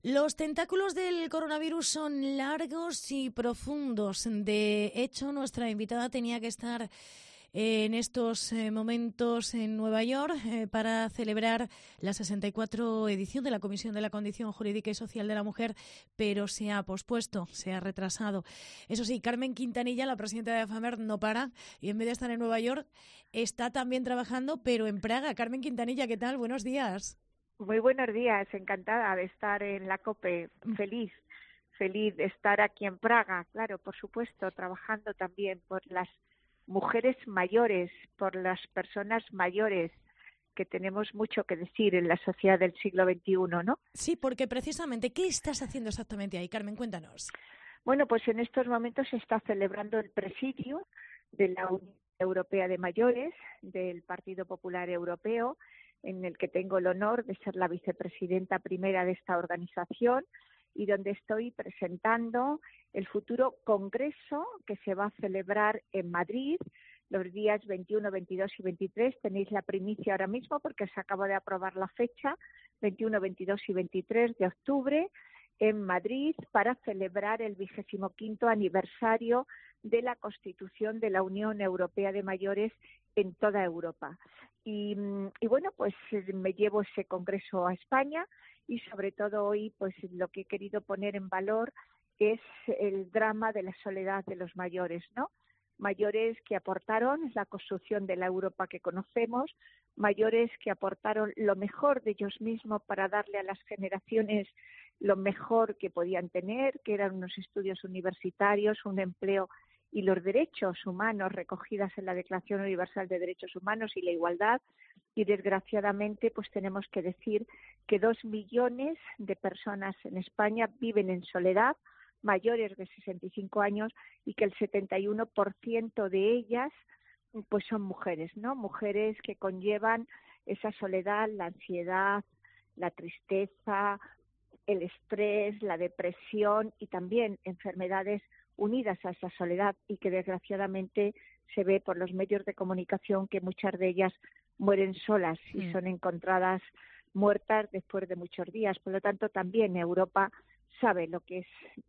Los tentáculos del coronavirus son largos y profundos. De hecho, nuestra invitada tenía que estar en estos momentos en Nueva York para celebrar la 64 edición de la Comisión de la Condición Jurídica y Social de la Mujer, pero se ha pospuesto, se ha retrasado. Eso sí, Carmen Quintanilla, la presidenta de AFAMER, no para y en vez de estar en Nueva York está también trabajando, pero en Praga. Carmen Quintanilla, ¿qué tal? Buenos días. Muy buenos días, encantada de estar en la COPE, feliz de estar aquí en Praga, claro, por supuesto, trabajando también por las mujeres mayores, por las personas mayores, que tenemos mucho que decir en la sociedad del siglo XXI, ¿no? Sí, porque precisamente, ¿qué estás haciendo exactamente ahí, Carmen? Cuéntanos. Bueno, pues en estos momentos se está celebrando el presidio de la Unión Europea de Mayores, del Partido Popular Europeo, en el que tengo el honor de ser la vicepresidenta primera de esta organización y donde estoy presentando el futuro congreso que se va a celebrar en Madrid los días 21, 22 y 23. Tenéis la primicia ahora mismo porque se acaba de aprobar la fecha, 21, 22 y 23 de octubre, en Madrid, para celebrar el 25º aniversario de la Constitución de la Unión Europea de Mayores en toda Europa. Y bueno, pues me llevo ese congreso a España y sobre todo hoy pues lo que he querido poner en valor es el drama de la soledad de los mayores, ¿no? Mayores que aportaron la construcción de la Europa que conocemos, mayores que aportaron lo mejor de ellos mismos para darle a las generaciones lo mejor que podían tener, que eran unos estudios universitarios, un empleo y los derechos humanos recogidas en la Declaración Universal de Derechos Humanos y la igualdad. Y desgraciadamente pues tenemos que decir que 2 millones de personas en España viven en soledad, mayores de 65 años, y que el 71% de ellas pues son mujeres, ¿no? Mujeres que conllevan esa soledad, la ansiedad, la tristeza, el estrés, la depresión y también enfermedades unidas a esa soledad, y que desgraciadamente se ve por los medios de comunicación que muchas de ellas mueren solas y son encontradas muertas después de muchos días. Por lo tanto, también Europa sabe lo que es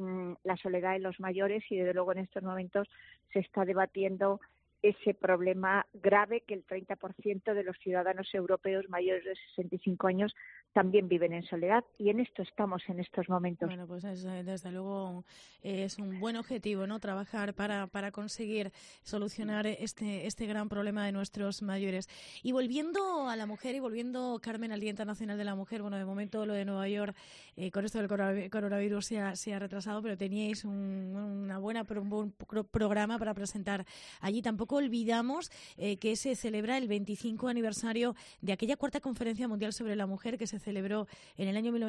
la soledad de los mayores y desde luego en estos momentos se está debatiendo ese problema grave que el 30% de los ciudadanos europeos mayores de 65 años también viven en soledad, y en esto estamos en estos momentos. Bueno, pues desde luego es un buen objetivo, ¿no? Trabajar para conseguir solucionar este gran problema de nuestros mayores. Y volviendo a la mujer y volviendo, Carmen, al Día Internacional de la Mujer, bueno, de momento lo de Nueva York, con esto del coronavirus se ha retrasado, pero teníais un buen programa para presentar allí. Tampoco olvidamos que se celebra el 25 aniversario de aquella cuarta conferencia mundial sobre la mujer que se celebró en el año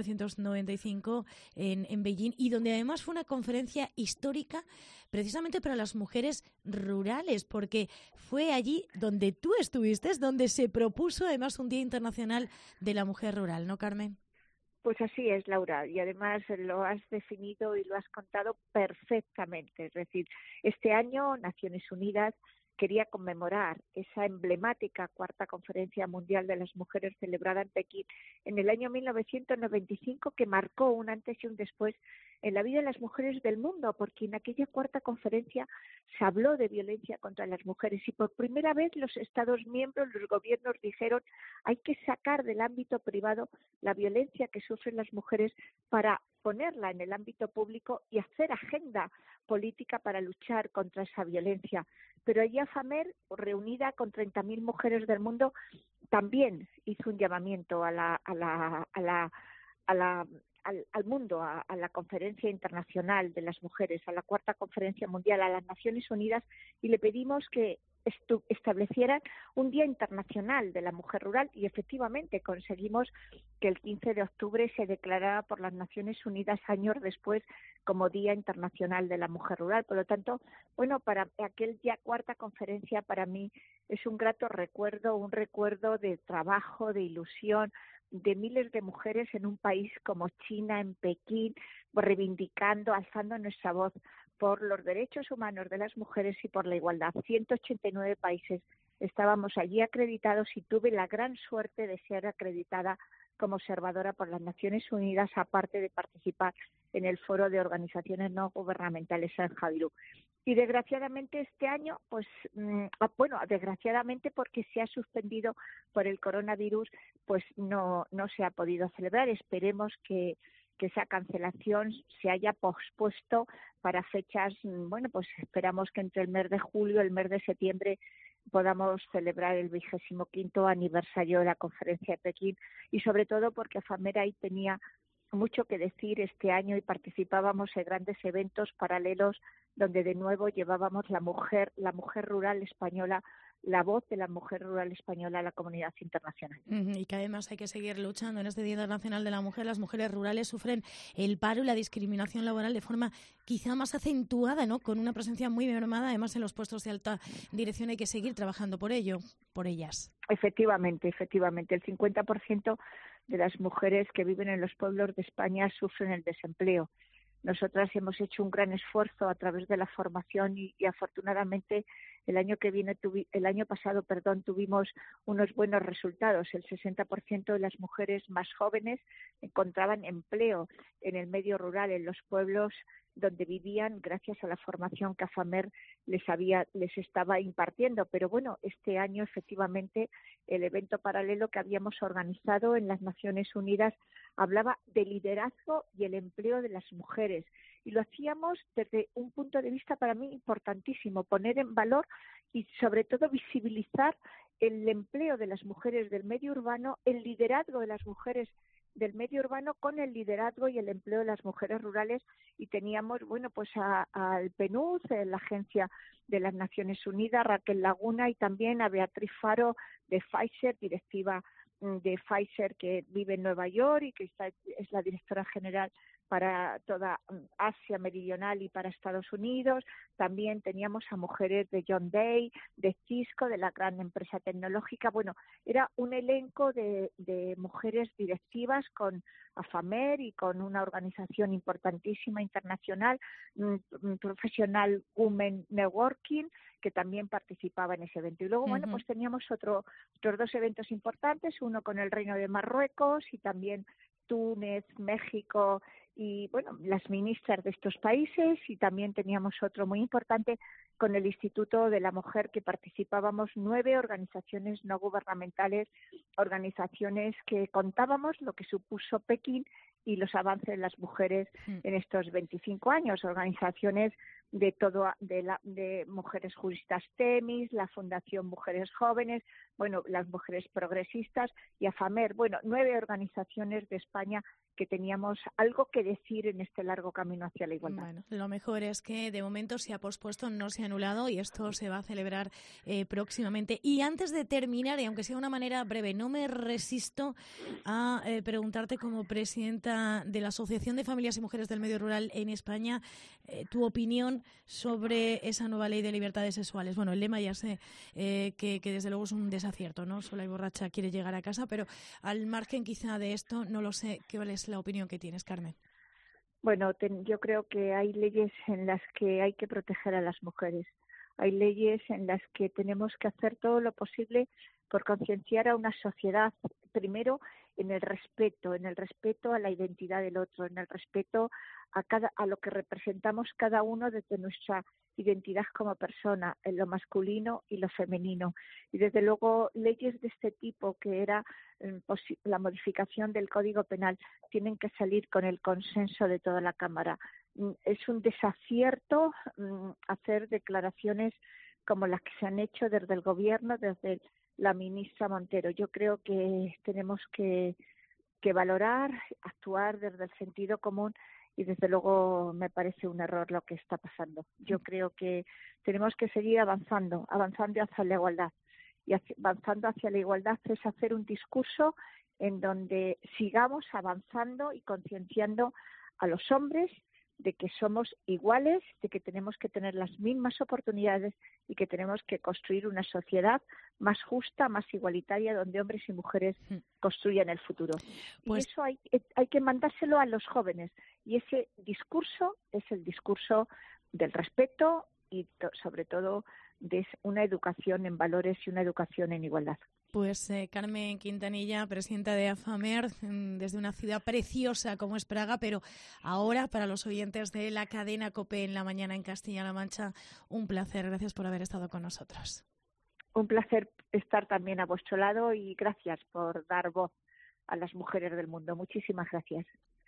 1995 en Beijing, y donde además fue una conferencia histórica precisamente para las mujeres rurales, porque fue allí donde tú estuviste, donde se propuso además un Día Internacional de la Mujer Rural, ¿no, Carmen? Pues así es, Laura, y además lo has definido y lo has contado perfectamente. Es decir, este año Naciones Unidas quería conmemorar esa emblemática cuarta Conferencia Mundial de las Mujeres celebrada en Pekín en el año 1995, que marcó un antes y un después en la vida de las mujeres del mundo, porque en aquella cuarta conferencia se habló de violencia contra las mujeres y por primera vez los Estados miembros, los gobiernos dijeron: hay que sacar del ámbito privado la violencia que sufren las mujeres para ponerla en el ámbito público y hacer agenda política para luchar contra esa violencia. Pero allí AFAMER, reunida con 30.000 mujeres del mundo, también hizo un llamamiento al mundo, a la Conferencia Internacional de las Mujeres, a la Cuarta Conferencia Mundial, a las Naciones Unidas, y le pedimos que establecieran un Día Internacional de la Mujer Rural, y efectivamente conseguimos que el 15 de octubre se declarara por las Naciones Unidas años después como Día Internacional de la Mujer Rural. Por lo tanto, bueno, para aquel día cuarta conferencia para mí es un grato recuerdo, un recuerdo de trabajo, de ilusión, de miles de mujeres en un país como China, en Pekín, reivindicando, alzando nuestra voz por los derechos humanos de las mujeres y por la igualdad. 189 países estábamos allí acreditados y tuve la gran suerte de ser acreditada como observadora por las Naciones Unidas, aparte de participar en el Foro de Organizaciones No Gubernamentales en Jabiru. Y desgraciadamente este año, pues, desgraciadamente porque se ha suspendido por el coronavirus, pues no se ha podido celebrar. Esperemos que esa cancelación se haya pospuesto para fechas, pues esperamos que entre el mes de julio y el mes de septiembre podamos celebrar el 25º aniversario de la Conferencia de Pekín, y sobre todo porque AFAMER ahí tenía mucho que decir este año y participábamos en grandes eventos paralelos donde de nuevo llevábamos la mujer rural española, la voz de la mujer rural española a la comunidad internacional. Y que además hay que seguir luchando. En este Día Internacional de la Mujer, las mujeres rurales sufren el paro y la discriminación laboral de forma quizá más acentuada, ¿no? Con una presencia muy mermada, además en los puestos de alta dirección. Hay que seguir trabajando por ellas. Efectivamente. El 50% de las mujeres que viven en los pueblos de España sufren el desempleo. Nosotras hemos hecho un gran esfuerzo a través de la formación y afortunadamente el año pasado tuvimos unos buenos resultados. El 60% de las mujeres más jóvenes encontraban empleo en el medio rural, en los pueblos donde vivían, gracias a la formación que AFAMER les estaba impartiendo. Pero bueno, este año efectivamente el evento paralelo que habíamos organizado en las Naciones Unidas hablaba de liderazgo y el empleo de las mujeres, y lo hacíamos desde un punto de vista para mí importantísimo: poner en valor y sobre todo visibilizar el empleo de las mujeres del medio urbano, el liderazgo de las mujeres del medio urbano con el liderazgo y el empleo de las mujeres rurales. Y teníamos al PNUD, la Agencia de las Naciones Unidas, Raquel Laguna, y también a Beatriz Faro de Pfizer, directiva de Pfizer, que vive en Nueva York y que es la directora general para toda Asia Meridional y para Estados Unidos. También teníamos a mujeres de John Day, de Cisco, de la gran empresa tecnológica. Bueno, era un elenco de mujeres directivas con AFAMER y con una organización importantísima internacional, Professional Women Networking, que también participaba en ese evento. Y luego, pues teníamos otros dos eventos importantes, uno con el Reino de Marruecos y también Túnez, México y las ministras de estos países, y también teníamos otro muy importante con el Instituto de la Mujer, que participábamos 9 organizaciones no gubernamentales, organizaciones que contábamos lo que supuso Pekín y los avances de las mujeres en estos 25 años, organizaciones de mujeres juristas Temis, la Fundación Mujeres Jóvenes, las mujeres progresistas y AFAMER, 9 organizaciones de España que teníamos algo que decir en este largo camino hacia la igualdad. Bueno, lo mejor es que de momento se ha pospuesto, no se ha anulado, y esto se va a celebrar próximamente. Y antes de terminar, y aunque sea de una manera breve, no me resisto a preguntarte, como presidenta de la Asociación de Familias y Mujeres del Medio Rural en España, tu opinión sobre esa nueva ley de libertades sexuales. Bueno, el lema ya sé que desde luego es un desacierto, ¿no? Sola y borracha quiere llegar a casa, pero al margen quizá de esto, no lo sé. ¿Qué es la opinión que tienes, Carmen? Yo creo que hay leyes en las que hay que proteger a las mujeres. Hay leyes en las que tenemos que hacer todo lo posible por concienciar a una sociedad, primero en el respeto a la identidad del otro, en el respeto a lo que representamos cada uno desde nuestra identidad como persona, en lo masculino y lo femenino. Y desde luego leyes de este tipo, que era la modificación del Código Penal, tienen que salir con el consenso de toda la Cámara. Es un desacierto hacer declaraciones como las que se han hecho desde el Gobierno, desde la ministra Montero. Yo creo que tenemos que valorar, actuar desde el sentido común, y desde luego me parece un error lo que está pasando. Yo creo que tenemos que seguir avanzando hacia la igualdad. Y avanzando hacia la igualdad es hacer un discurso en donde sigamos avanzando y concienciando a los hombres de que somos iguales, de que tenemos que tener las mismas oportunidades y que tenemos que construir una sociedad más justa, más igualitaria, donde hombres y mujeres construyan el futuro. Pues, y eso hay que mandárselo a los jóvenes, y ese discurso es el discurso del respeto y sobre todo de una educación en valores y una educación en igualdad. Pues Carmen Quintanilla, presidenta de AFAMER, desde una ciudad preciosa como es Praga, pero ahora para los oyentes de la cadena COPE en la mañana en Castilla-La Mancha, un placer. Gracias por haber estado con nosotros. Un placer estar también a vuestro lado y gracias por dar voz a las mujeres del mundo. Muchísimas gracias.